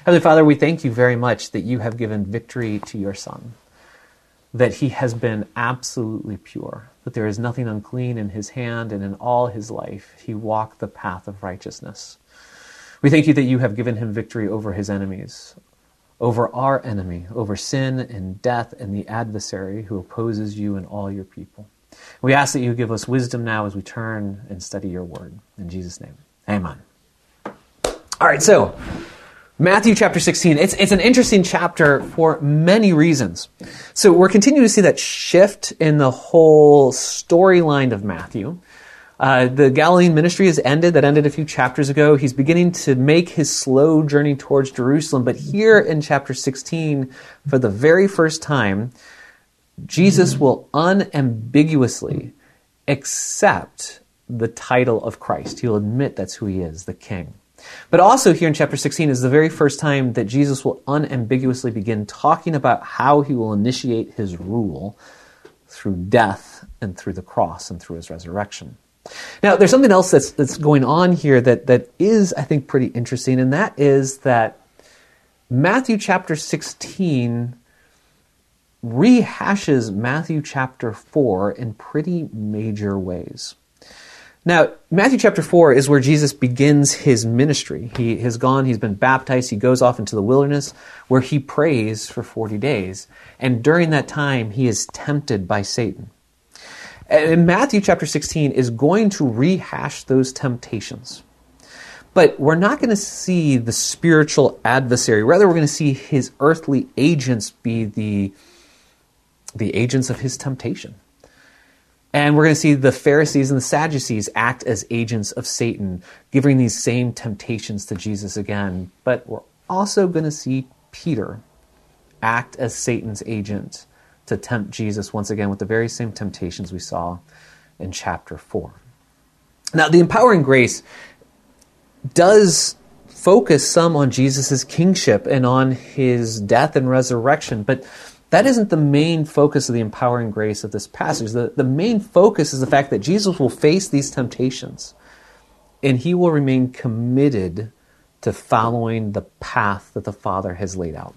Heavenly Father, we thank you very much that you have given victory to your Son, that he has been absolutely pure, that there is nothing unclean in his hand, and in all his life he walked the path of righteousness. We thank you that you have given him victory over his enemies, over our enemy, over sin and death and the adversary who opposes you and all your people. We ask that you give us wisdom now as we turn and study your word. In Jesus' name, amen. All right, so Matthew chapter 16. It's an interesting chapter for many reasons. So we're continuing to see that shift in the whole storyline of Matthew. The Galilean ministry has ended. That ended a few chapters ago. He's beginning to make his slow journey towards Jerusalem. But here in chapter 16, for the very first time, Jesus will unambiguously accept the title of Christ. He'll admit that's who he is, the King. But also here in chapter 16 is the very first time that Jesus will unambiguously begin talking about how he will initiate his rule through death and through the cross and through his resurrection. Now, there's something else that's going on here that is, I think, pretty interesting, and that is that Matthew chapter 16 rehashes Matthew chapter 4 in pretty major ways. Now, Matthew chapter 4 is where Jesus begins his ministry. He has gone, he's been baptized, he goes off into the wilderness where he prays for 40 days. And during that time, he is tempted by Satan. And Matthew chapter 16 is going to rehash those temptations. But we're not going to see the spiritual adversary. Rather, we're going to see his earthly agents be the agents of his temptation. And we're going to see the Pharisees and the Sadducees act as agents of Satan, giving these same temptations to Jesus again. But we're also going to see Peter act as Satan's agent to tempt Jesus once again with the very same temptations we saw in chapter 4. Now, the empowering grace does focus some on Jesus' kingship and on his death and resurrection, but that isn't the main focus of the empowering grace of this passage. The main focus is the fact that Jesus will face these temptations, and he will remain committed to following the path that the Father has laid out.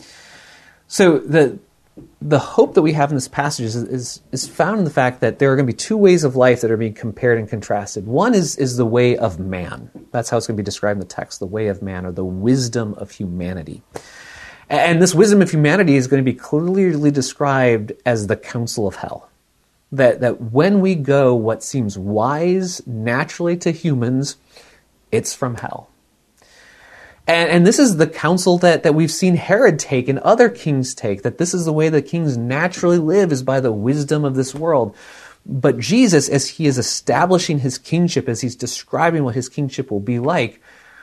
So the hope that we have in this passage is found in the fact that there are going to be two ways of life that are being compared and contrasted. One is the way of man. That's how it's going to be described in the text, the way of man, or the wisdom of humanity. And this wisdom of humanity is going to be clearly described as the counsel of hell. That when we go what seems wise naturally to humans, it's from hell. And this is the counsel that we've seen Herod take and other kings take, that this is the way that kings naturally live, is by the wisdom of this world. But Jesus, as he is establishing his kingship, as he's describing what his kingship will be like,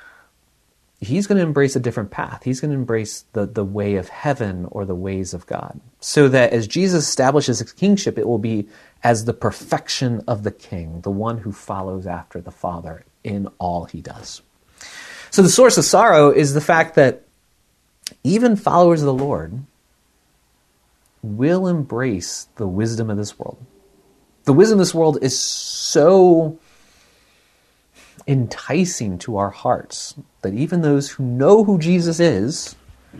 he's going to embrace a different path. He's going to embrace the way of heaven or the ways of God. So that as Jesus establishes his kingship, it will be as the perfection of the king, the one who follows after the Father in all he does. So the source of sorrow is the fact that even followers of the Lord will embrace the wisdom of this world. The wisdom of this world is so enticing to our hearts that even those who know who Jesus is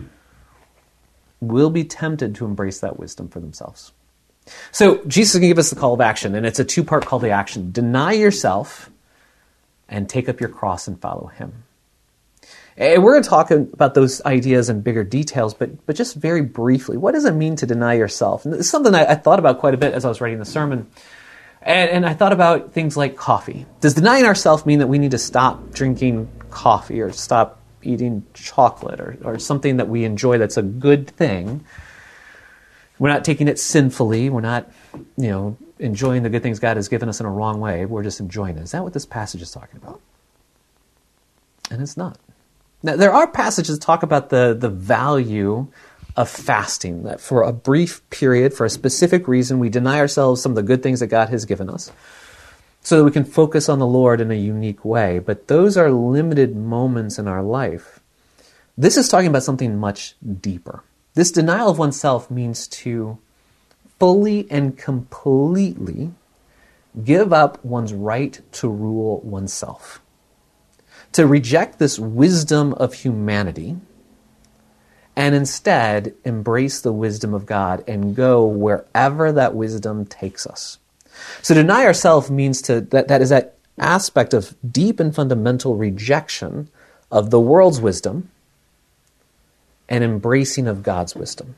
will be tempted to embrace that wisdom for themselves. So Jesus is going to give us the call of action, and it's a two-part call to action. Deny yourself and take up your cross and follow him. And we're going to talk about those ideas in bigger details, but just very briefly, what does it mean to deny yourself? And it's something I thought about quite a bit as I was writing the sermon. And I thought about things like coffee. Does denying ourselves mean that we need to stop drinking coffee or stop eating chocolate or something that we enjoy that's a good thing? We're not taking it sinfully. We're not, enjoying the good things God has given us in a wrong way. We're just enjoying it. Is that what this passage is talking about? And it's not. Now, there are passages that talk about the value of fasting, that for a brief period, for a specific reason, we deny ourselves some of the good things that God has given us so that we can focus on the Lord in a unique way. But those are limited moments in our life. This is talking about something much deeper. This denial of oneself means to fully and completely give up one's right to rule oneself. To reject this wisdom of humanity and instead embrace the wisdom of God and go wherever that wisdom takes us. So deny ourselves means that is that aspect of deep and fundamental rejection of the world's wisdom and embracing of God's wisdom.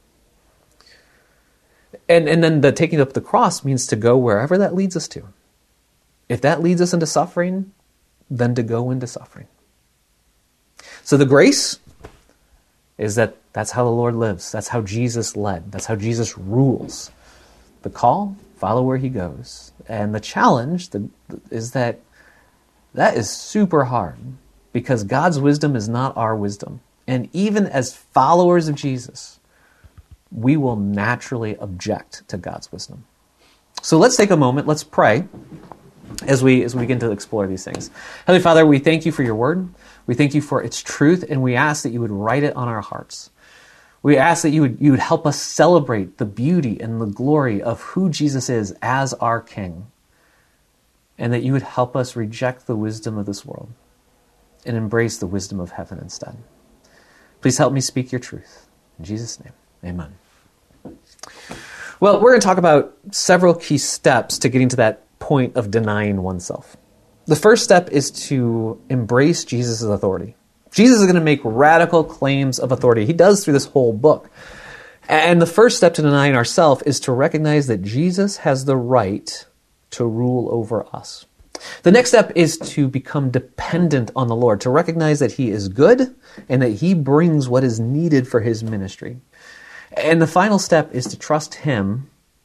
And then the taking up the cross means to go wherever that leads us to. If that leads us into suffering, then to go into suffering. So the grace is that's how the Lord lives. That's how Jesus led. That's how Jesus rules. The call, follow where he goes. And the challenge is that is super hard because God's wisdom is not our wisdom. And even as followers of Jesus, we will naturally object to God's wisdom. So let's take a moment, let's pray as we begin to explore these things. Heavenly Father, we thank you for your word. We thank you for its truth, and we ask that you would write it on our hearts. We ask that you would help us celebrate the beauty and the glory of who Jesus is as our King, and that you would help us reject the wisdom of this world and embrace the wisdom of heaven instead. Please help me speak your truth. In Jesus' name, amen. Well, we're going to talk about several key steps to getting to that point of denying oneself. The first step is to embrace Jesus' authority. Jesus is going to make radical claims of authority. He does through this whole book. And the first step to denying ourselves is to recognize that Jesus has the right to rule over us. The next step is to become dependent on the Lord, to recognize that he is good and that he brings what is needed for his ministry. And the final step is to trust him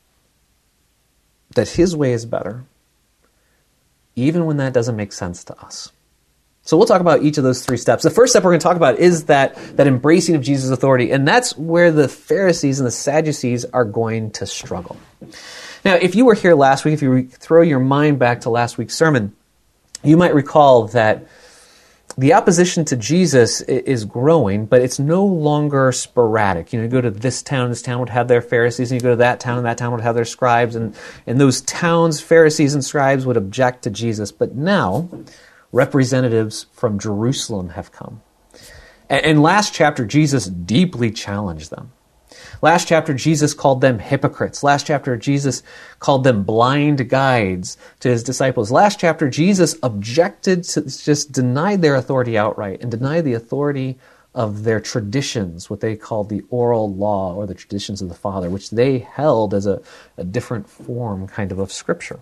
that his way is better, even when that doesn't make sense to us. So we'll talk about each of those three steps. The first step we're going to talk about is that embracing of Jesus' authority, and that's where the Pharisees and the Sadducees are going to struggle. Now, if you were here last week, if you throw your mind back to last week's sermon, you might recall that the opposition to Jesus is growing, but it's no longer sporadic. You go to this town would have their Pharisees, and you go to that town would have their scribes, and in those towns, Pharisees and scribes would object to Jesus. But now, representatives from Jerusalem have come. And last chapter, Jesus deeply challenged them. Last chapter, Jesus called them hypocrites. Last chapter, Jesus called them blind guides to his disciples. Last chapter, Jesus objected to, just denied their authority outright and denied the authority of their traditions, what they called the oral law or the traditions of the Father, which they held as a different form kind of Scripture.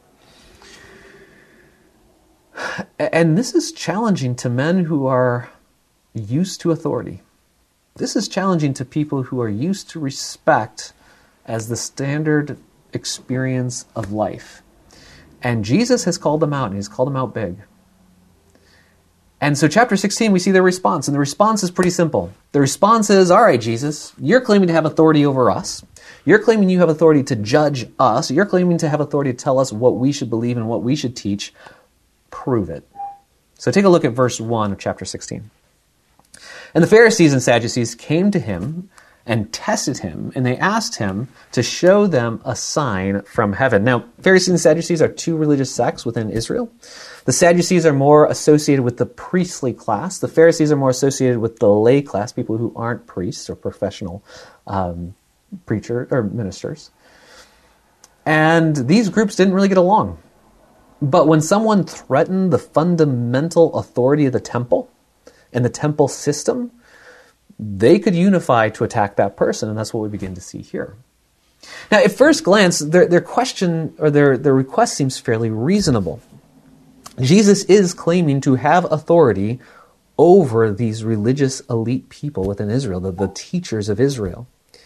And this is challenging to men who are used to authority. This is challenging to people who are used to respect as the standard experience of life. And Jesus has called them out, and he's called them out big. And so chapter 16, we see their response, and the response is pretty simple. The response is, all right, Jesus, you're claiming to have authority over us. You're claiming you have authority to judge us. You're claiming to have authority to tell us what we should believe and what we should teach. Prove it. So take a look at verse 1 of chapter 16. And the Pharisees and Sadducees came to him and tested him, and they asked him to show them a sign from heaven. Now, Pharisees and Sadducees are two religious sects within Israel. The Sadducees are more associated with the priestly class. The Pharisees are more associated with the lay class, people who aren't priests or professional preachers or ministers. And these groups didn't really get along. But when someone threatened the fundamental authority of the temple and the temple system, they could unify to attack that person, and that's what we begin to see here. Now, at first glance, their question or their request seems fairly reasonable. Jesus is claiming to have authority over these religious elite people within Israel, the teachers of Israel.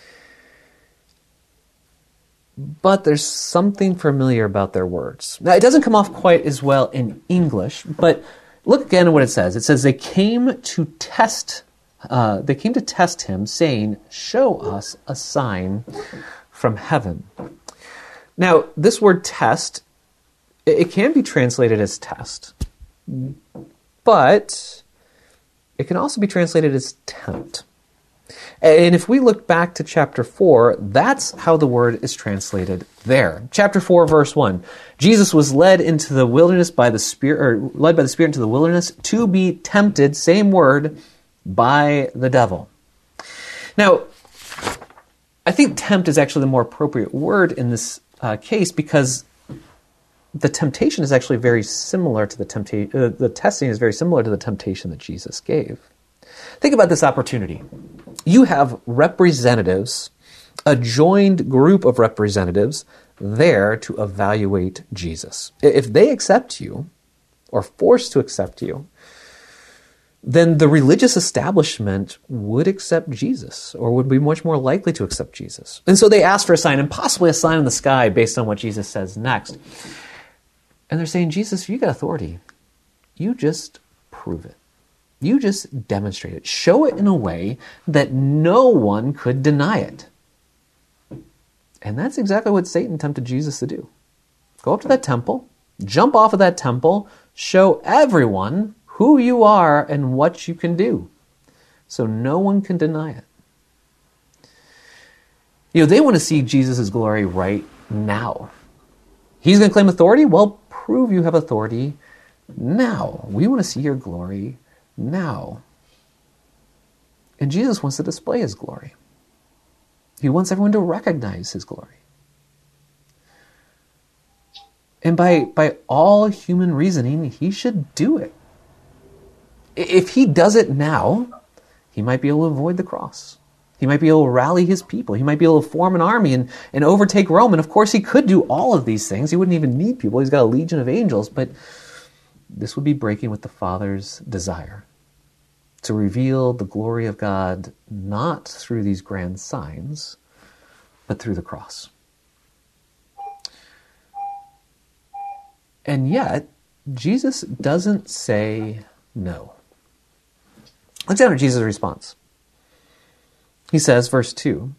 But there's something familiar about their words. Now, it doesn't come off quite as well in English, but look again at what it says. It says they came to test him, saying, "Show us a sign from heaven." Now, this word "test," it can be translated as "test," but it can also be translated as "tempt." And if we look back to chapter 4, that's how the word is translated there. Chapter 4, verse 1. Jesus was led into the wilderness by the Spirit, or led by the Spirit into the wilderness to be tempted, same word, by the devil. Now, I think tempt is actually the more appropriate word in this case because the temptation is actually very similar to the testing is very similar to the temptation that Jesus gave. Think about this opportunity. You have representatives, a joined group of representatives there to evaluate Jesus. If they accept you, or forced to accept you, then the religious establishment would accept Jesus, or would be much more likely to accept Jesus. And so they ask for a sign, and possibly a sign in the sky based on what Jesus says next. And they're saying, Jesus, you got authority. You just prove it. You just demonstrate it. Show it in a way that no one could deny it. And that's exactly what Satan tempted Jesus to do. Go up to that temple, jump off of that temple, show everyone who you are and what you can do, so no one can deny it. They want to see Jesus' glory right now. He's going to claim authority? Well, prove you have authority now. We want to see your glory now. And Jesus wants to display his glory. He wants everyone to recognize his glory. And by all human reasoning, he should do it. If he does it now, he might be able to avoid the cross. He might be able to rally his people. He might be able to form an army and overtake Rome. And of course, he could do all of these things. He wouldn't even need people. He's got a legion of angels. But this would be breaking with the Father's desire to reveal the glory of God not through these grand signs, but through the cross. And yet, Jesus doesn't say no. Let's examine Jesus' response. He says, verse 2,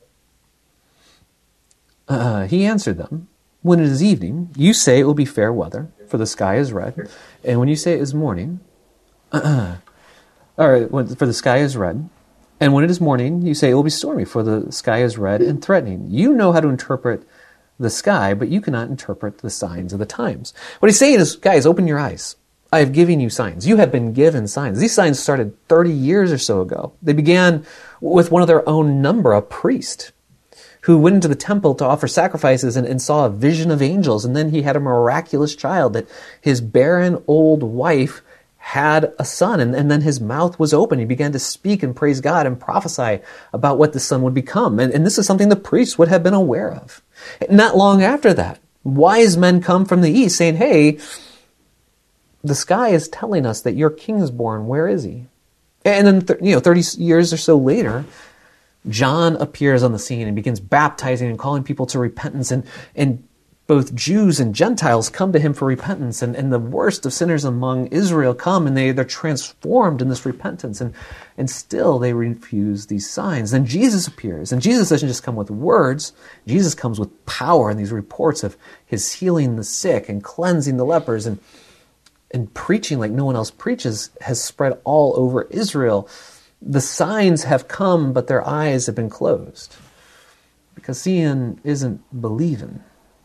he answered them, when it is evening, you say it will be fair weather, for the sky is red. And when you say it is morning, for the sky is red. And when it is morning, you say it will be stormy, for the sky is red and threatening. You know how to interpret the sky, but you cannot interpret the signs of the times. What he's saying is, guys, open your eyes. I have given you signs. You have been given signs. These signs started 30 years or so ago. They began with one of their own number, a priest, who went into the temple to offer sacrifices and saw a vision of angels. And then he had a miraculous child that his barren old wife had a son. And then his mouth was open. He began to speak and praise God and prophesy about what the son would become. And this is something the priests would have been aware of. Not long after that, wise men come from the east saying, hey, the sky is telling us that your king is born. Where is he? And then, 30 years or so later, John appears on the scene and begins baptizing and calling people to repentance. And both Jews and Gentiles come to him for repentance. And the worst of sinners among Israel come and they're transformed in this repentance. And still they refuse these signs. Then Jesus appears. And Jesus doesn't just come with words. Jesus comes with power and these reports of his healing the sick and cleansing the lepers and preaching like no one else preaches has spread all over Israel. The signs have come, but their eyes have been closed. Because seeing isn't believing.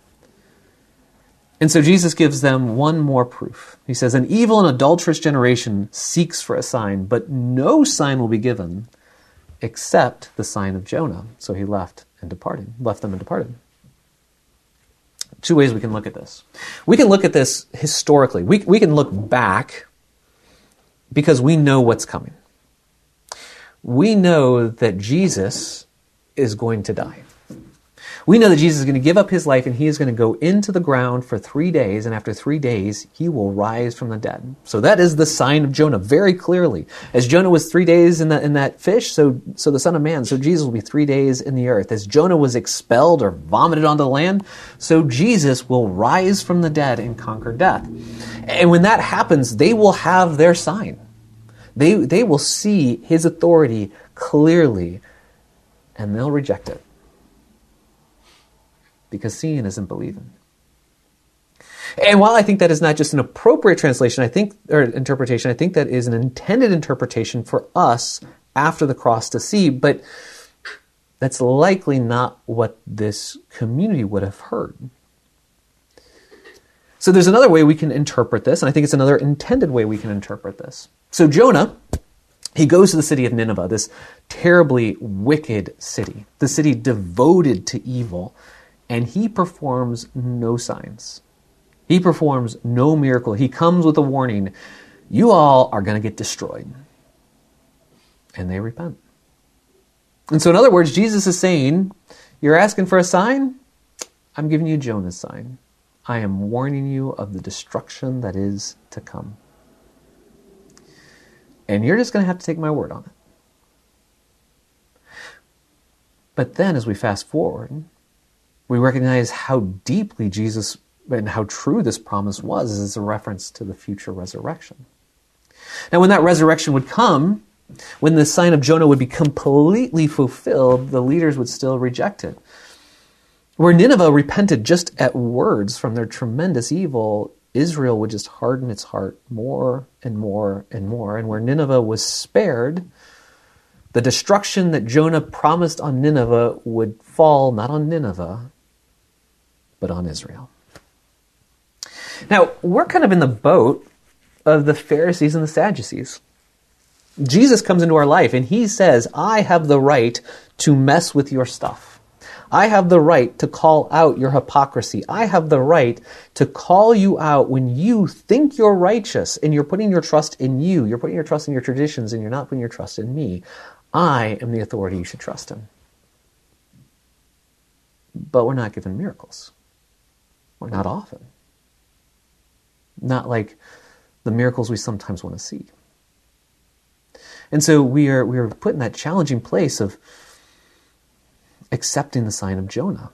And so Jesus gives them one more proof. He says, an evil and adulterous generation seeks for a sign, but no sign will be given except the sign of Jonah. So he left them and departed. Two ways we can look at this. We can look at this historically. We can look back because we know what's coming. We know that Jesus is going to die. We know that Jesus is going to give up his life and he is going to go into the ground for 3 days, and after 3 days, he will rise from the dead. So that is the sign of Jonah very clearly. As Jonah was 3 days in that fish, so the Son of Man, so Jesus will be 3 days in the earth. As Jonah was expelled or vomited onto the land, so Jesus will rise from the dead and conquer death. And when that happens, they will have their sign. They will see his authority clearly, and they'll reject it. Because seeing isn't believing. And while I think that is not just an appropriate translation, interpretation, I think that is an intended interpretation for us after the cross to see, but that's likely not what this community would have heard. So there's another way we can interpret this, and I think it's another intended way we can interpret this. So Jonah He goes to the city of Nineveh, this terribly wicked city, the city devoted to evil, and he performs no signs. He performs no miracle. He comes with a warning, you all are going to get destroyed. And they repent. And so in other words, Jesus is saying, you're asking for a sign? I'm giving you Jonah's sign. I am warning you of the destruction that is to come. And you're just going to have to take my word on it. But then as we fast forward, we recognize how deeply Jesus and how true this promise was as a reference to the future resurrection. Now when that resurrection would come, when the sign of Jonah would be completely fulfilled, the leaders would still reject it. Where Nineveh repented just at words from their tremendous evil, Israel would just harden its heart more and more and more. And where Nineveh was spared, the destruction that Jonah promised on Nineveh would fall not on Nineveh, but on Israel. Now, we're kind of in the boat of the Pharisees and the Sadducees. Jesus comes into our life and he says, I have the right to mess with your stuff. I have the right to call out your hypocrisy. I have the right to call you out when you think you're righteous and you're putting your trust in you. You're putting your trust in your traditions and you're not putting your trust in me. I am the authority you should trust in. But we're not given miracles. We're not often. Not like the miracles we sometimes want to see. And so we are put in that challenging place of accepting the sign of Jonah,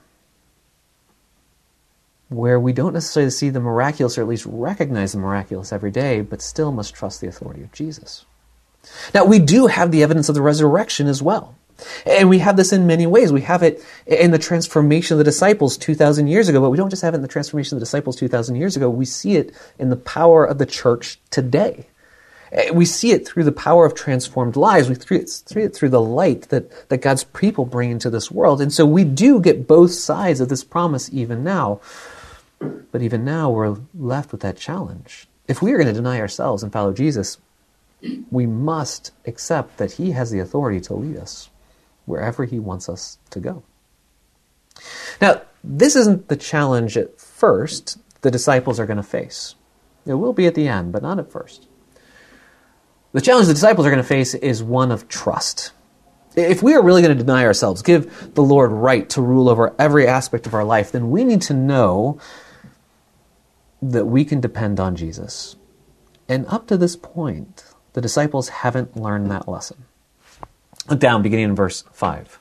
where we don't necessarily see the miraculous, or at least recognize the miraculous every day, but still must trust the authority of Jesus. Now, we do have the evidence of the resurrection as well. And we have this in many ways. We have it in the transformation of the disciples 2,000 years ago, but we don't just have it in the transformation of the disciples 2,000 years ago. We see it in the power of the church today. We see it through the power of transformed lives. We see it through the light that God's people bring into this world. And so we do get both sides of this promise even now. But even now, we're left with that challenge. If we are going to deny ourselves and follow Jesus, we must accept that he has the authority to lead us wherever he wants us to go. Now, this isn't the challenge at first the disciples are going to face. It will be at the end, but not at first. The challenge the disciples are going to face is one of trust. If we are really going to deny ourselves, give the Lord right to rule over every aspect of our life, then we need to know that we can depend on Jesus. And up to this point, the disciples haven't learned that lesson. Look down, beginning in verse 5.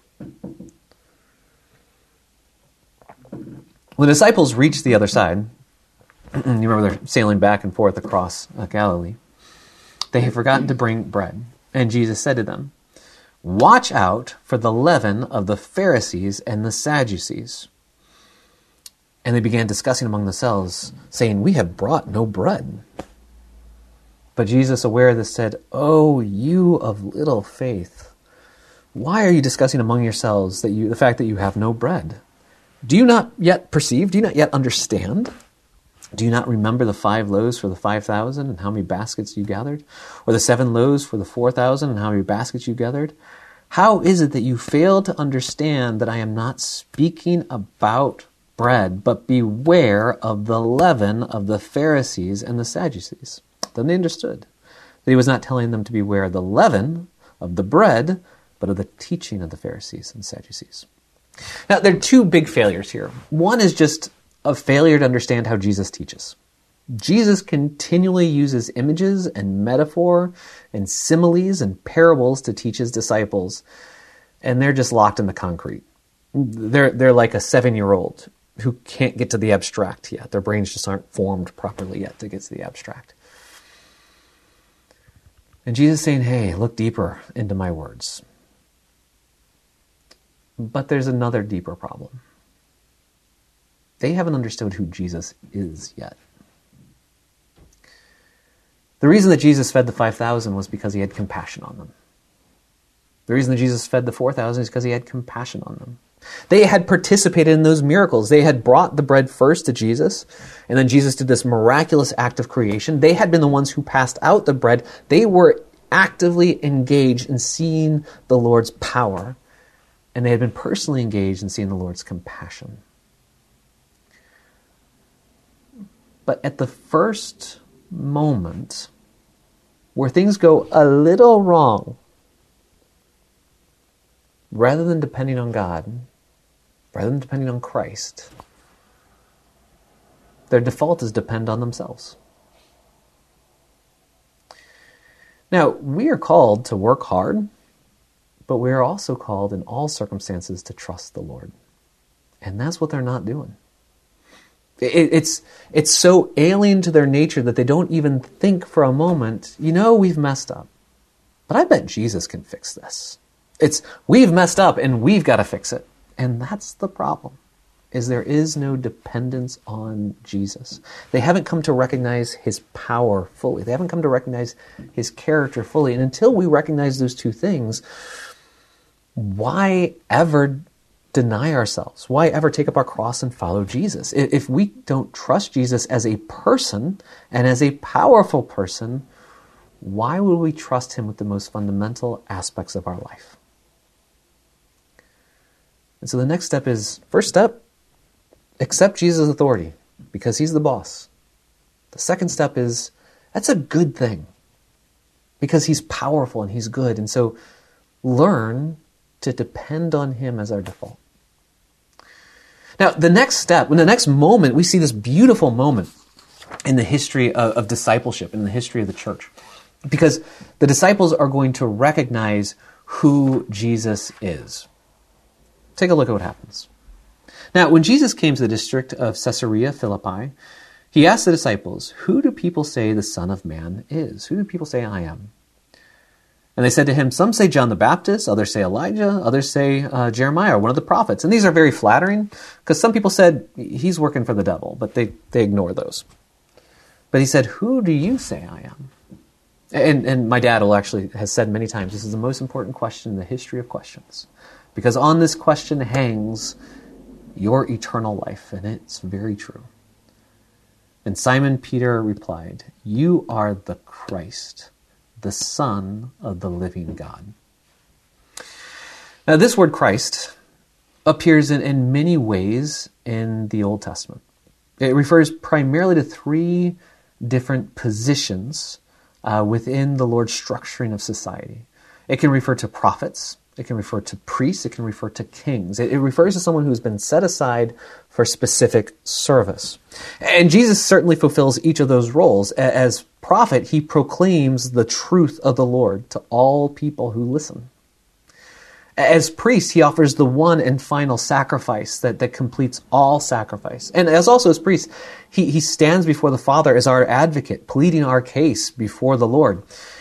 When the disciples reached the other side, you remember they're sailing back and forth across Galilee, they had forgotten to bring bread. And Jesus said to them, watch out for the leaven of the Pharisees and the Sadducees. And they began discussing among themselves, saying, we have brought no bread. But Jesus, aware of this, said, oh, you of little faith, why are you discussing among yourselves the fact that you have no bread? Do you not yet perceive? Do you not yet understand? Do you not remember the 5 loaves for the 5,000 and how many baskets you gathered? Or the 7 loaves for the 4,000 and how many baskets you gathered? How is it that you fail to understand that I am not speaking about bread, but beware of the leaven of the Pharisees and the Sadducees? Then they understood that he was not telling them to beware of the leaven of the bread, but of the teaching of the Pharisees and Sadducees. Now, there are 2 big failures here. One is just a failure to understand how Jesus teaches. Jesus continually uses images and metaphor and similes and parables to teach his disciples, and they're just locked in the concrete. They're like a 7-year-old who can't get to the abstract yet. Their brains just aren't formed properly yet to get to the abstract. And Jesus is saying, hey, look deeper into my words. But there's another deeper problem. They haven't understood who Jesus is yet. The reason that Jesus fed the 5,000 was because he had compassion on them. The reason that Jesus fed the 4,000 is because he had compassion on them. They had participated in those miracles. They had brought the bread first to Jesus, and then Jesus did this miraculous act of creation. They had been the ones who passed out the bread. They were actively engaged in seeing the Lord's power, and they had been personally engaged in seeing the Lord's compassion. But at the first moment where things go a little wrong, rather than depending on God, rather than depending on Christ, their default is depend on themselves. Now, we are called to work hard, but we are also called in all circumstances to trust the Lord. And that's what they're not doing. It's so alien to their nature that they don't even think for a moment, we've messed up. But I bet Jesus can fix this. We've messed up and we've got to fix it. And that's the problem, is there is no dependence on Jesus. They haven't come to recognize his power fully. They haven't come to recognize his character fully. And until we recognize those two things, why ever deny ourselves? Why ever take up our cross and follow Jesus? If we don't trust Jesus as a person and as a powerful person, why would we trust him with the most fundamental aspects of our life? And so the next step is, first step, accept Jesus' authority because he's the boss. The second step is, that's a good thing because he's powerful and he's good. And so learn to depend on him as our default. Now, the next step, in the next moment, we see this beautiful moment in the history of discipleship, in the history of the church. Because the disciples are going to recognize who Jesus is. Take a look at what happens. Now, when Jesus came to the district of Caesarea Philippi, he asked the disciples, "Who do people say the Son of Man is? Who do people say I am?" And they said to him, "Some say John the Baptist, others say Elijah, others say Jeremiah, one of the prophets." And these are very flattering, because some people said he's working for the devil, but they ignore those. But he said, "Who do you say I am?" And my dad has said many times, this is the most important question in the history of questions. Because on this question hangs your eternal life, and it's very true. And Simon Peter replied, "You are the Christ, the Son of the living God." Now, this word Christ appears in many ways in the Old Testament. It refers primarily to three different positions within the Lord's structuring of society. It can refer to prophets, it can refer to priests, it can refer to kings. It refers to someone who's been set aside for specific service. And Jesus certainly fulfills each of those roles. As prophet, he proclaims the truth of the Lord to all people who listen. As priest, he offers the one and final sacrifice that completes all sacrifice. And as priest, he stands before the Father as our advocate, pleading our case before the Lord.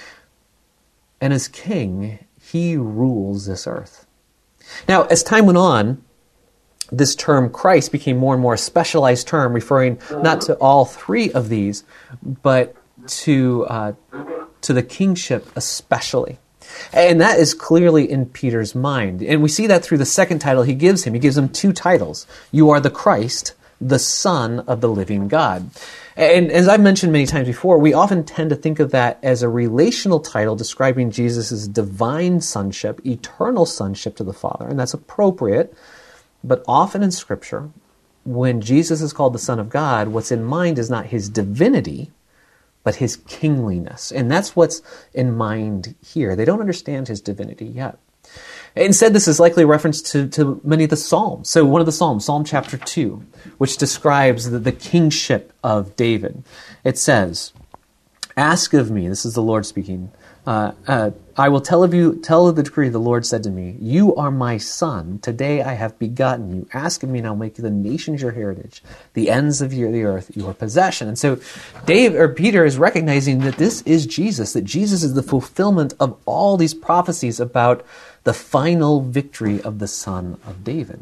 And as king, he rules this earth. Now, as time went on, this term Christ became more and more a specialized term, referring not to all three of these, but to the kingship especially. And that is clearly in Peter's mind. And we see that through the second title he gives him. He gives him two titles. You are the Christ, the Son of the living God. And as I've mentioned many times before, we often tend to think of that as a relational title describing Jesus' divine sonship, eternal sonship to the Father. And that's appropriate. But often in Scripture, when Jesus is called the Son of God, what's in mind is not his divinity, but his kingliness. And that's what's in mind here. They don't understand his divinity yet. Instead, this is likely a reference to many of the Psalms. So one of the Psalms, Psalm chapter 2, which describes the kingship of David. It says, "Ask of me," this is the Lord speaking, "I will tell of the decree the Lord said to me, you are my son, today I have begotten you. Ask of me and I'll make the nations your heritage, the ends of the earth your possession." And so Peter is recognizing that this is Jesus, that Jesus is the fulfillment of all these prophecies about the final victory of the Son of David.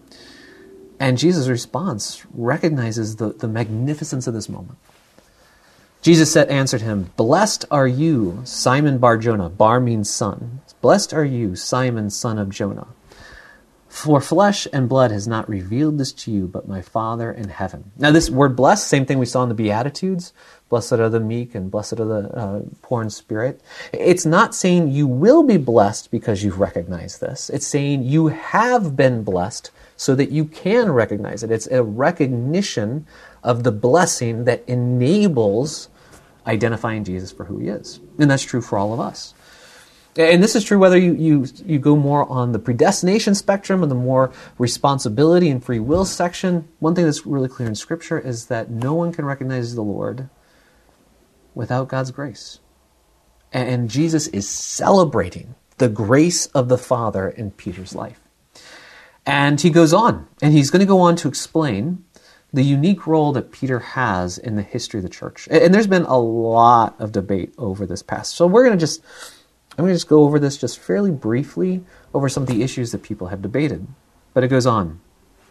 And Jesus' response recognizes the magnificence of this moment. Jesus answered him, "Blessed are you, Simon Bar-Jonah." Bar means son. "Blessed are you, Simon, son of Jonah. For flesh and blood has not revealed this to you, but my Father in heaven. Now this word blessed, same thing we saw in the Beatitudes. Blessed are the meek and blessed are the poor in spirit. It's not saying you will be blessed because you've recognized this. It's saying you have been blessed so that you can recognize it. It's a recognition of the blessing that enables identifying Jesus for who he is. And that's true for all of us. And this is true whether you go more on the predestination spectrum or the more responsibility and free will section. One thing that's really clear in Scripture is that no one can recognize the Lord without God's grace. And Jesus is celebrating the grace of the Father in Peter's life. And he goes on, and he's going to go on to explain the unique role that Peter has in the history of the church. And there's been a lot of debate over this passage. So I'm going to just go over this just fairly briefly over some of the issues that people have debated. But it goes on.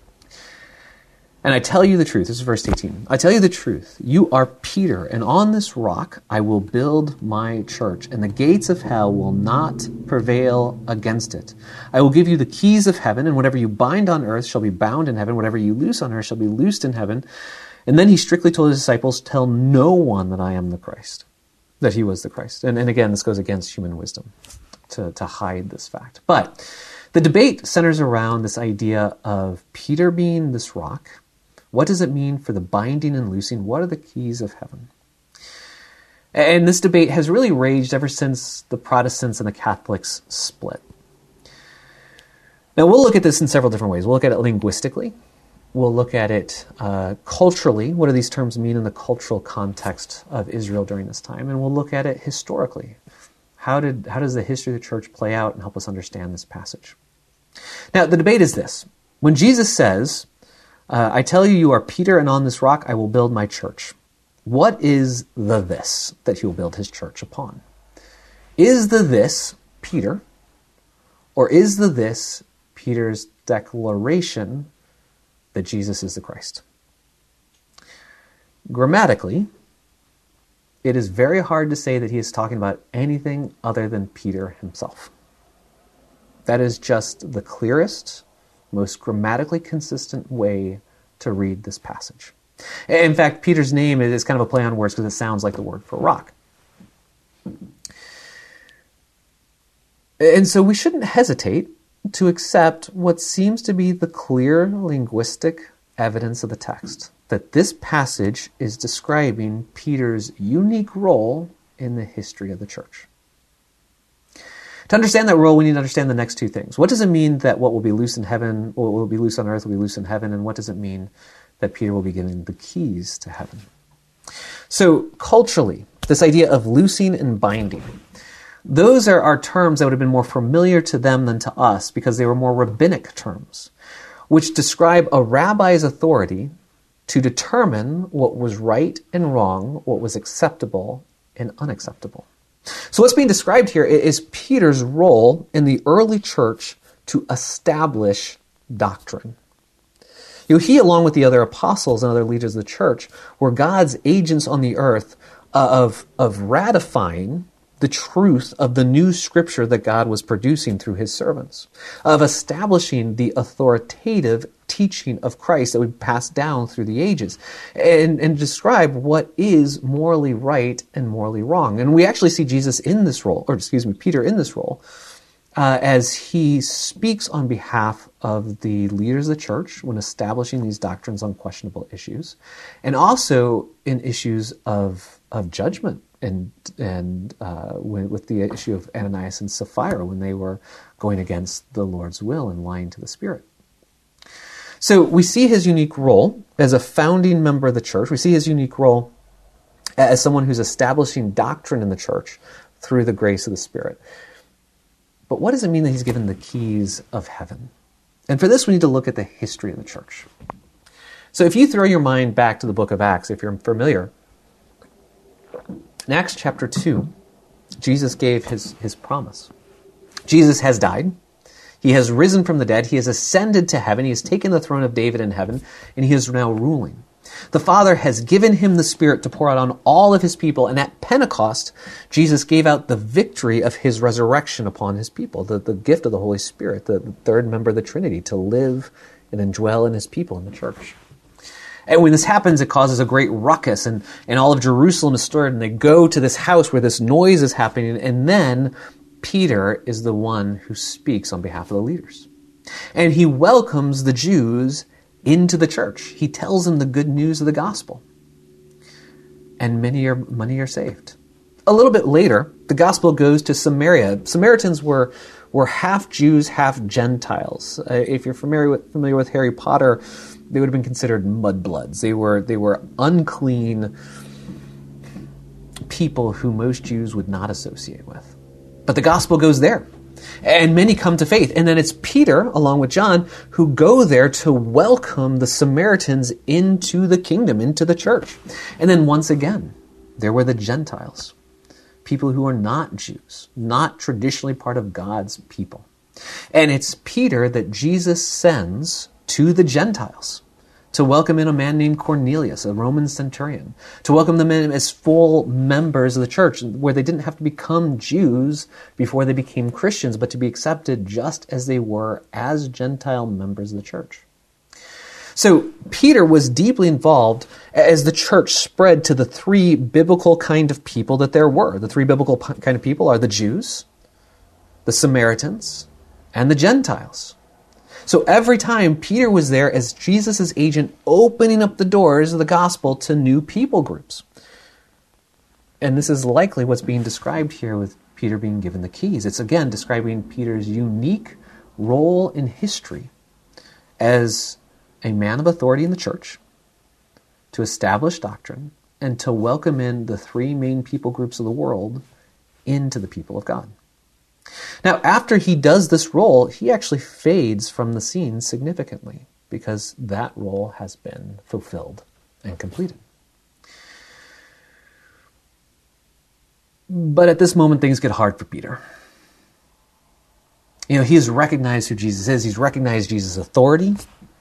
And I tell you the truth. This is verse 18. I tell you the truth. You are Peter, and on this rock I will build my church, and the gates of hell will not prevail against it. I will give you the keys of heaven, and whatever you bind on earth shall be bound in heaven. Whatever you loose on earth shall be loosed in heaven. And then he strictly told his disciples, tell no one that I am the Christ, that he was the Christ. And again, this goes against human wisdom to hide this fact. But the debate centers around this idea of Peter being this rock. What does it mean for the binding and loosing? What are the keys of heaven? And this debate has really raged ever since the Protestants and the Catholics split. Now, we'll look at this in several different ways. We'll look at it linguistically. We'll look at it culturally. What do these terms mean in the cultural context of Israel during this time? And we'll look at it historically. How does the history of the church play out and help us understand this passage? Now, the debate is this. When Jesus says, I tell you, you are Peter, and on this rock I will build my church. What is the this that he will build his church upon? Is the this Peter, or is the this Peter's declaration that Jesus is the Christ? Grammatically, it is very hard to say that he is talking about anything other than Peter himself. That is just the clearest, most grammatically consistent way to read this passage. In fact, Peter's name is kind of a play on words because it sounds like the word for rock. And so we shouldn't hesitate to accept what seems to be the clear linguistic evidence of the text, that this passage is describing Peter's unique role in the history of the church. To understand that role, we need to understand the next two things. What does it mean that what will be loose in heaven, what will be loose on earth will be loose in heaven, and what does it mean that Peter will be given the keys to heaven? So culturally, this idea of loosing and binding, those are terms that would have been more familiar to them than to us because they were more rabbinic terms, which describe a rabbi's authority to determine what was right and wrong, what was acceptable and unacceptable. So what's being described here is Peter's role in the early church to establish doctrine. He, along with the other apostles and other leaders of the church, were God's agents on the earth of ratifying the truth of the new scripture that God was producing through his servants, of establishing the authoritative teaching of Christ that would pass down through the ages, and describe what is morally right and morally wrong. And we actually see Jesus in this role, Peter in this role, as he speaks on behalf of the leaders of the church when establishing these doctrines on questionable issues, and also in issues of judgment, and with the issue of Ananias and Sapphira when they were going against the Lord's will and lying to the Spirit. So we see his unique role as a founding member of the church. We see his unique role as someone who's establishing doctrine in the church through the grace of the Spirit. But what does it mean that he's given the keys of heaven? And for this, we need to look at the history of the church. So if you throw your mind back to the book of Acts, if you're familiar, in Acts chapter 2, Jesus gave his promise. Jesus has died. He has risen from the dead. He has ascended to heaven. He has taken the throne of David in heaven, and he is now ruling. The Father has given him the Spirit to pour out on all of his people, and at Pentecost, Jesus gave out the victory of his resurrection upon his people, the gift of the Holy Spirit, the third member of the Trinity, to live and indwell in his people in the church. And when this happens, it causes a great ruckus, and all of Jerusalem is stirred, and they go to this house where this noise is happening, and then Peter is the one who speaks on behalf of the leaders. And he welcomes the Jews into the church. He tells them the good news of the gospel. And many are saved. A little bit later, the gospel goes to Samaria. Samaritans were half Jews, half Gentiles. If you're familiar with Harry Potter, they would have been considered mudbloods. They were unclean people who most Jews would not associate with. But the gospel goes there. And many come to faith. And then it's Peter, along with John, who go there to welcome the Samaritans into the kingdom, into the church. And then once again, there were the Gentiles, people who are not Jews, not traditionally part of God's people. And it's Peter that Jesus sends to the Gentiles to welcome in a man named Cornelius, a Roman centurion, to welcome them in as full members of the church, where they didn't have to become Jews before they became Christians, but to be accepted just as they were as Gentile members of the church. So Peter was deeply involved as the church spread to the three biblical kind of people that there were. The three biblical kind of people are the Jews, the Samaritans, and the Gentiles. So every time Peter was there as Jesus' agent, opening up the doors of the gospel to new people groups. And this is likely what's being described here with Peter being given the keys. It's again describing Peter's unique role in history as a man of authority in the church, to establish doctrine, and to welcome in the three main people groups of the world into the people of God. Now, after he does this role, he actually fades from the scene significantly because that role has been fulfilled and completed. But at this moment, things get hard for Peter. He has recognized who Jesus is. He's recognized Jesus' authority.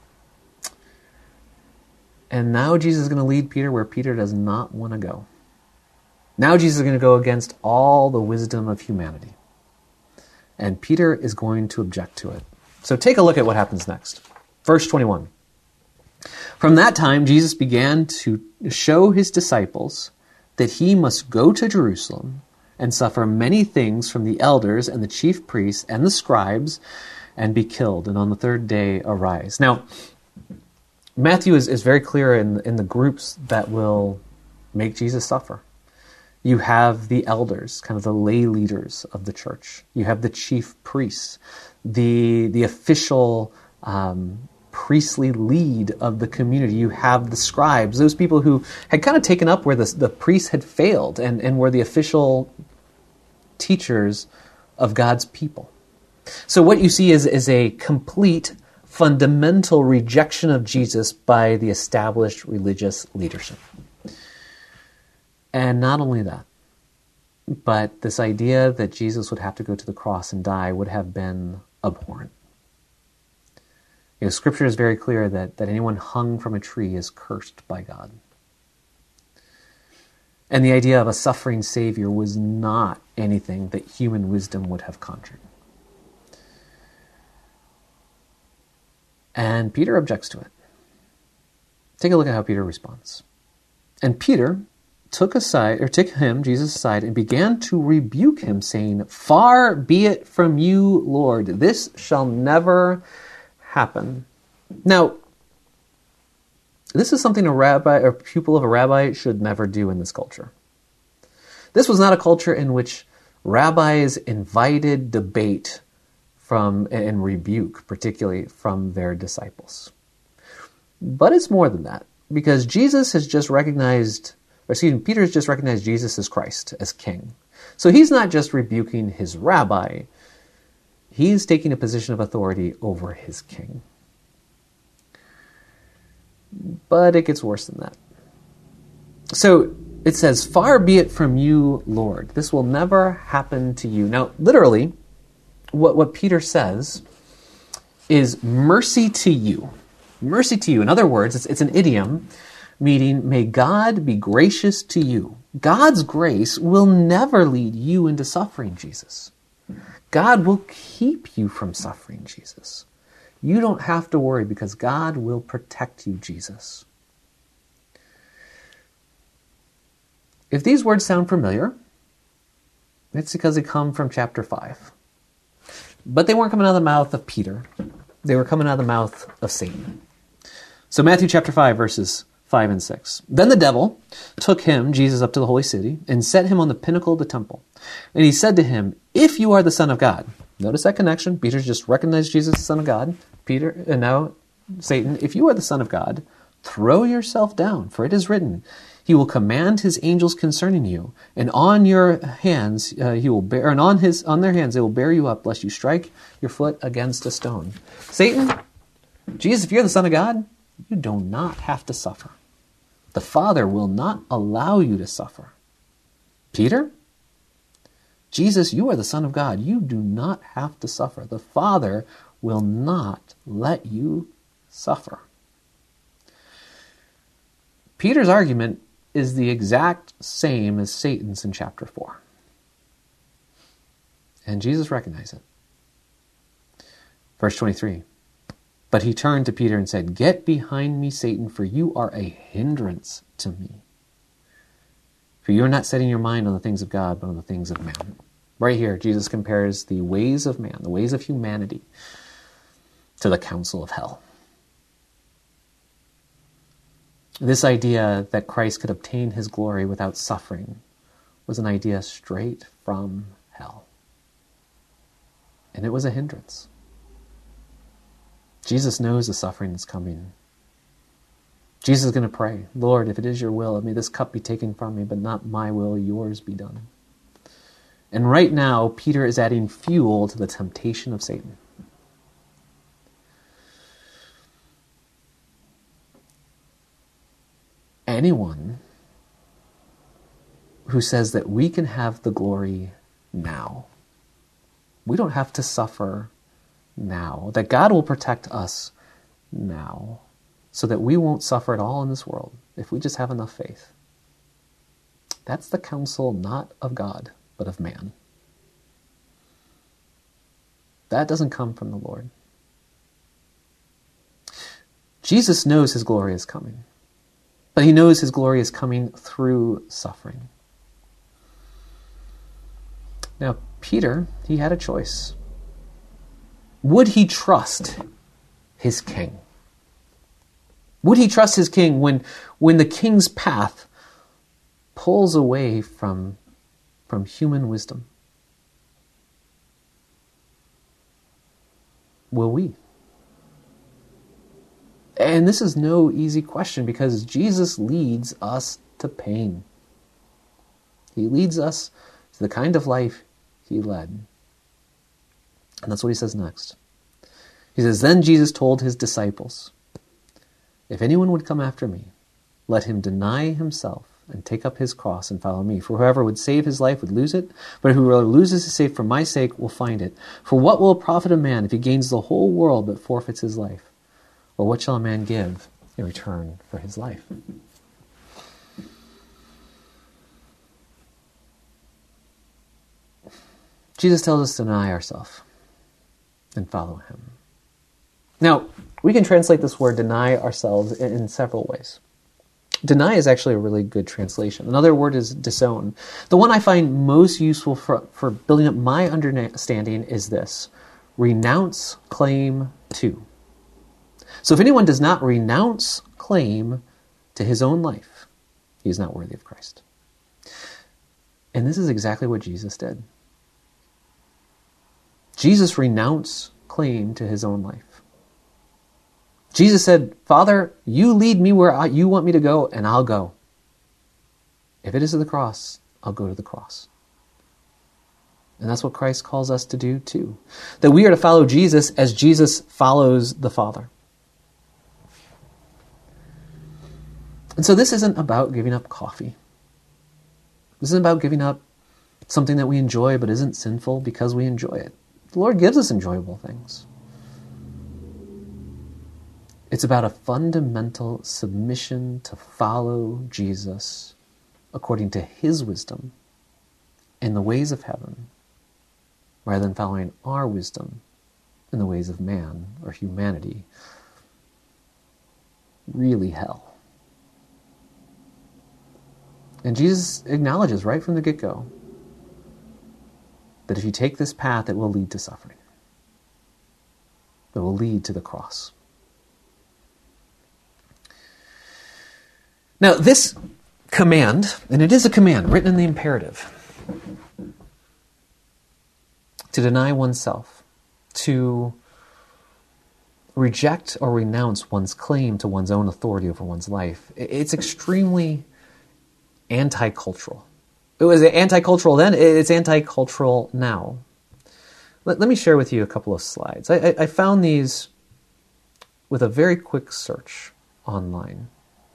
And now Jesus is going to lead Peter where Peter does not want to go. Now Jesus is going to go against all the wisdom of humanity. And Peter is going to object to it. So take a look at what happens next. Verse 21. From that time, Jesus began to show his disciples that he must go to Jerusalem and suffer many things from the elders and the chief priests and the scribes and be killed, and on the third day arise. Now, Matthew is very clear in the groups that will make Jesus suffer. You have the elders, kind of the lay leaders of the church. You have the chief priests, the official priestly lead of the community. You have the scribes, those people who had kind of taken up where the priests had failed and were the official teachers of God's people. So what you see is a complete, fundamental rejection of Jesus by the established religious leadership. And not only that, but this idea that Jesus would have to go to the cross and die would have been abhorrent. Scripture is very clear that anyone hung from a tree is cursed by God. And the idea of a suffering Savior was not anything that human wisdom would have conjured. And Peter objects to it. Take a look at how Peter responds. And Peter took him, Jesus, aside, and began to rebuke him, saying, "Far be it from you, Lord, this shall never happen." Now, this is something a rabbi or pupil of a rabbi should never do in this culture. This was not a culture in which rabbis invited debate and rebuke, particularly from their disciples. But it's more than that, because Peter has just recognized Jesus as Christ, as king. So he's not just rebuking his rabbi, he's taking a position of authority over his king. But it gets worse than that. So it says, "Far be it from you, Lord. This will never happen to you." Now, literally, what Peter says is mercy to you. Mercy to you. In other words, it's an idiom meaning may God be gracious to you. God's grace will never lead you into suffering, Jesus. God will keep you from suffering, Jesus. You don't have to worry because God will protect you, Jesus. If these words sound familiar, it's because they come from chapter 5. But they weren't coming out of the mouth of Peter. They were coming out of the mouth of Satan. So Matthew chapter 5, verses 5 and 6. Then the devil took him, Jesus, up to the holy city and set him on the pinnacle of the temple. And he said to him, if you are the Son of God. Notice that connection. Peter just recognized Jesus as the Son of God. And now Satan, if you are the Son of God, throw yourself down, for it is written, he will command his angels concerning you, and on your hands he will bear, and on their hands they will bear you up, lest you strike your foot against a stone. Satan, Jesus, if you're the Son of God, you do not have to suffer. The Father will not allow you to suffer. Peter, Jesus, you are the Son of God. You do not have to suffer. The Father will not let you suffer. Peter's argument is the exact same as Satan's in chapter 4. And Jesus recognized it. Verse 23. But he turned to Peter and said, get behind me, Satan, for you are a hindrance to me. For you are not setting your mind on the things of God, but on the things of man. Right here, Jesus compares the ways of man, the ways of humanity, to the counsel of hell. This idea that Christ could obtain his glory without suffering was an idea straight from hell. And it was a hindrance. Jesus knows the suffering that's coming. Jesus is going to pray, Lord, if it is your will, may this cup be taken from me, but not my will, yours be done. And right now, Peter is adding fuel to the temptation of Satan. Anyone who says that we can have the glory now, we don't have to suffer now, that God will protect us now, so that we won't suffer at all in this world if we just have enough faith. That's the counsel not of God, but of man. That doesn't come from the Lord. Jesus knows his glory is coming. But he knows his glory is coming through suffering. Now, Peter, he had a choice. Would he trust his king? Would he trust his king when the king's path pulls away from human wisdom? Will we? And this is no easy question because Jesus leads us to pain. He leads us to the kind of life he led. And that's what he says next. He says, then Jesus told his disciples, if anyone would come after me, let him deny himself and take up his cross and follow me. For whoever would save his life would lose it, but whoever loses his life for my sake will find it. For what will it profit a man if he gains the whole world but forfeits his life? Or what shall a man give in return for his life? Jesus tells us to deny ourselves and follow him. Now, we can translate this word deny ourselves in several ways. Deny is actually a really good translation. Another word is disown. The one I find most useful for building up my understanding is this: renounce claim to. So if anyone does not renounce claim to his own life, he is not worthy of Christ. And this is exactly what Jesus did. Jesus renounced claim to his own life. Jesus said, Father, you lead me where you want me to go, and I'll go. If it is to the cross, I'll go to the cross. And that's what Christ calls us to do too. That we are to follow Jesus as Jesus follows the Father. And so this isn't about giving up coffee. This isn't about giving up something that we enjoy but isn't sinful because we enjoy it. The Lord gives us enjoyable things. It's about a fundamental submission to follow Jesus according to his wisdom in the ways of heaven, rather than following our wisdom in the ways of man or humanity. Really hell. And Jesus acknowledges right from the get-go that if you take this path, it will lead to suffering. It will lead to the cross. Now, this command, and it is a command written in the imperative, to deny oneself, to reject or renounce one's claim to one's own authority over one's life, it's extremely anti-cultural. It was anti-cultural then, it's anti-cultural now. Let me share with you a couple of slides. I found these with a very quick search online.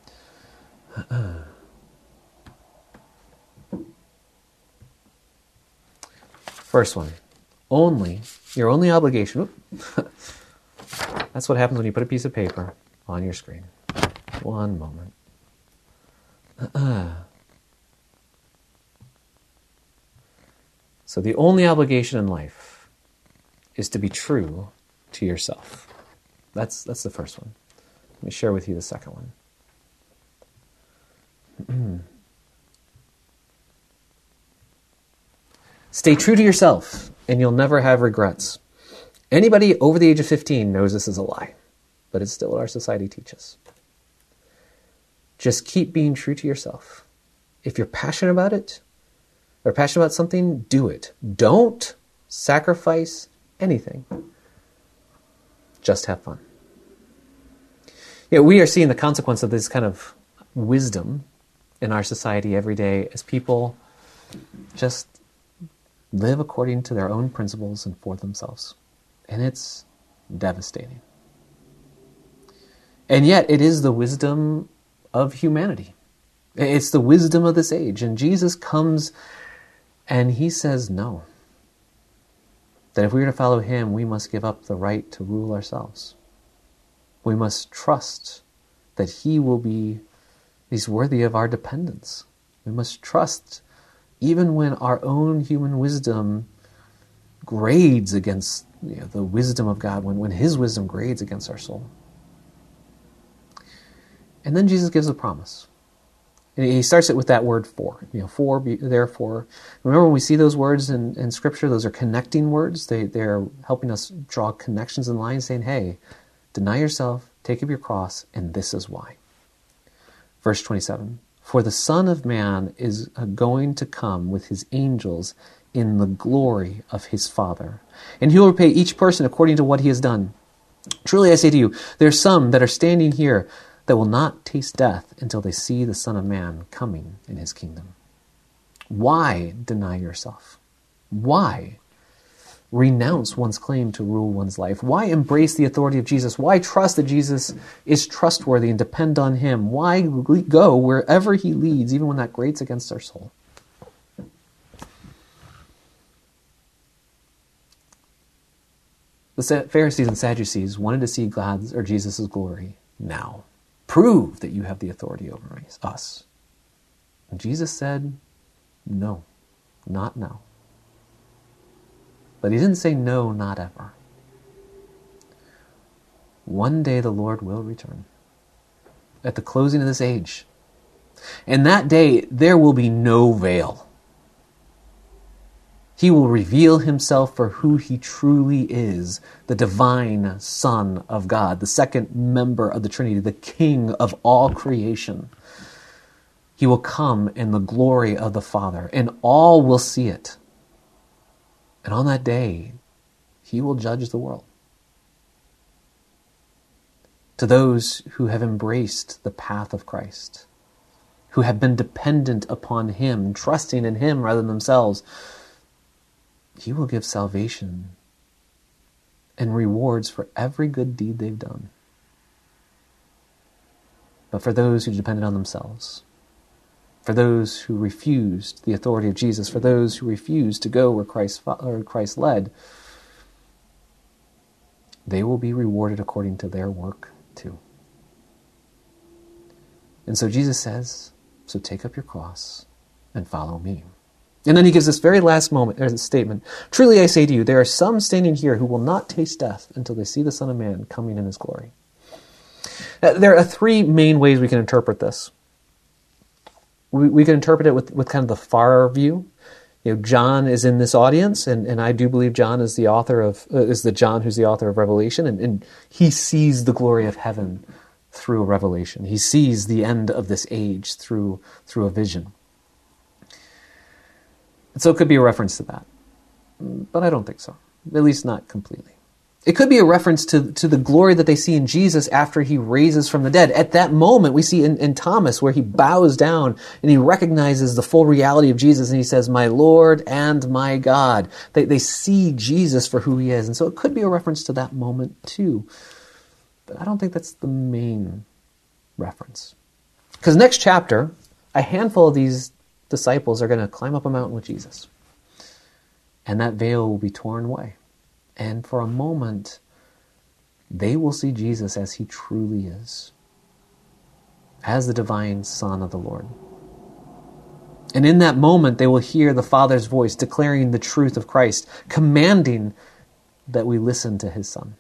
First one. Your only obligation. That's what happens when you put a piece of paper on your screen. One moment. So the only obligation in life is to be true to yourself. That's the first one. Let me share with you the second one. Stay true to yourself, and you'll never have regrets. Anybody over the age of 15 knows this is a lie, but it's still what our society teaches. Just keep being true to yourself. If you're passionate about it, or passionate about something, do it. Don't sacrifice anything. Just have fun. We are seeing the consequence of this kind of wisdom in our society every day as people just live according to their own principles and for themselves. And it's devastating. And yet it is the wisdom of humanity. It's the wisdom of this age. And Jesus comes and he says no. That if we're to follow him, we must give up the right to rule ourselves. We must trust that he's worthy of our dependence. We must trust even when our own human wisdom grades against the wisdom of God, when his wisdom grades against our soul. And then Jesus gives a promise. And he starts it with that word for. Therefore. Remember when we see those words in Scripture, those are connecting words. They're helping us draw connections in lines saying, hey, deny yourself, take up your cross, and this is why. Verse 27, for the Son of Man is going to come with his angels in the glory of his Father, and he will repay each person according to what he has done. Truly I say to you, there are some that are standing here that will not taste death until they see the Son of Man coming in his kingdom. Why deny yourself? Why renounce one's claim to rule one's life? Why embrace the authority of Jesus? Why trust that Jesus is trustworthy and depend on him? Why go wherever he leads, even when that grates against our soul? The Pharisees and Sadducees wanted to see God's or Jesus' glory now. Prove that you have the authority over us. And Jesus said, no, not now. But he didn't say no, not ever. One day the Lord will return at the closing of this age. And that day there will be no veil. He will reveal himself for who he truly is, the divine Son of God, the second member of the Trinity, the King of all creation. He will come in the glory of the Father, and all will see it. And on that day, he will judge the world. To those who have embraced the path of Christ, who have been dependent upon him, trusting in him rather than themselves, he will give salvation and rewards for every good deed they've done. But for those who depended on themselves, for those who refused the authority of Jesus, for those who refused to go where Christ led, they will be rewarded according to their work too. And so Jesus says, so take up your cross and follow me. And then he gives this very last statement. Truly I say to you, there are some standing here who will not taste death until they see the Son of Man coming in his glory. There are three main ways we can interpret this. We can interpret it with kind of the far view. John is in this audience, and I do believe John is the author of is the John who's the author of Revelation, and he sees the glory of heaven through a revelation. He sees the end of this age through a vision. And so it could be a reference to that, but I don't think so. At least not completely. It could be a reference to the glory that they see in Jesus after he raises from the dead. At that moment, we see in Thomas where he bows down and he recognizes the full reality of Jesus and he says, my Lord and my God. They see Jesus for who he is. And so it could be a reference to that moment too. But I don't think that's the main reference. Because next chapter, a handful of these disciples are going to climb up a mountain with Jesus. And that veil will be torn away. And for a moment, they will see Jesus as he truly is, as the divine Son of the Lord. And in that moment, they will hear the Father's voice declaring the truth of Christ, commanding that we listen to his Son.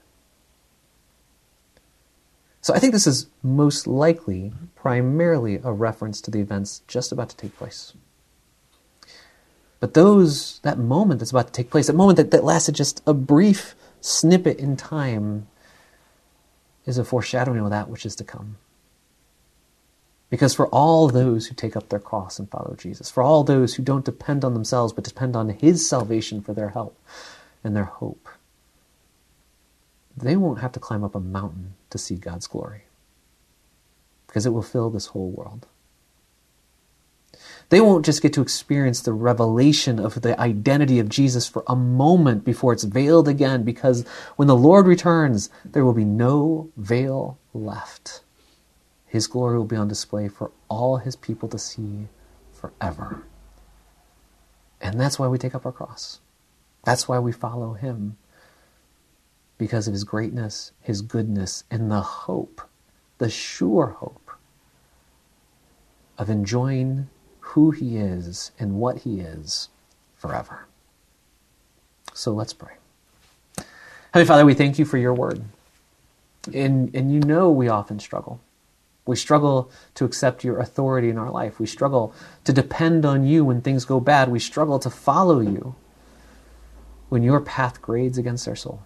So I think this is most likely primarily a reference to the events just about to take place. But that moment that's about to take place, that moment that lasted just a brief snippet in time, is a foreshadowing of that which is to come. Because for all those who take up their cross and follow Jesus, for all those who don't depend on themselves but depend on his salvation for their help and their hope, they won't have to climb up a mountain to see God's glory, because it will fill this whole world. They won't just get to experience the revelation of the identity of Jesus for a moment before it's veiled again, because when the Lord returns, there will be no veil left. His glory will be on display for all his people to see forever. And that's why we take up our cross. That's why we follow him. Because of his greatness, his goodness, and the hope, the sure hope of enjoying who he is and what he is forever. So let's pray. Heavenly Father, we thank you for your word. And you know we often struggle. We struggle to accept your authority in our life. We struggle to depend on you when things go bad. We struggle to follow you when your path grades against our soul.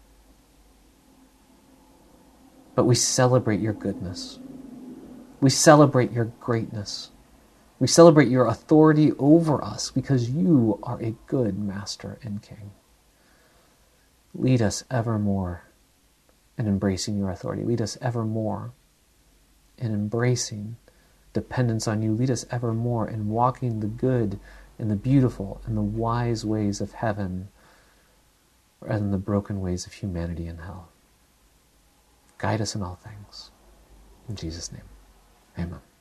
But we celebrate your goodness. We celebrate your greatness. We celebrate your authority over us because you are a good master and king. Lead us evermore in embracing your authority. Lead us evermore in embracing dependence on you. Lead us evermore in walking the good and the beautiful and the wise ways of heaven rather than the broken ways of humanity and hell. Guide us in all things. In Jesus' name, amen.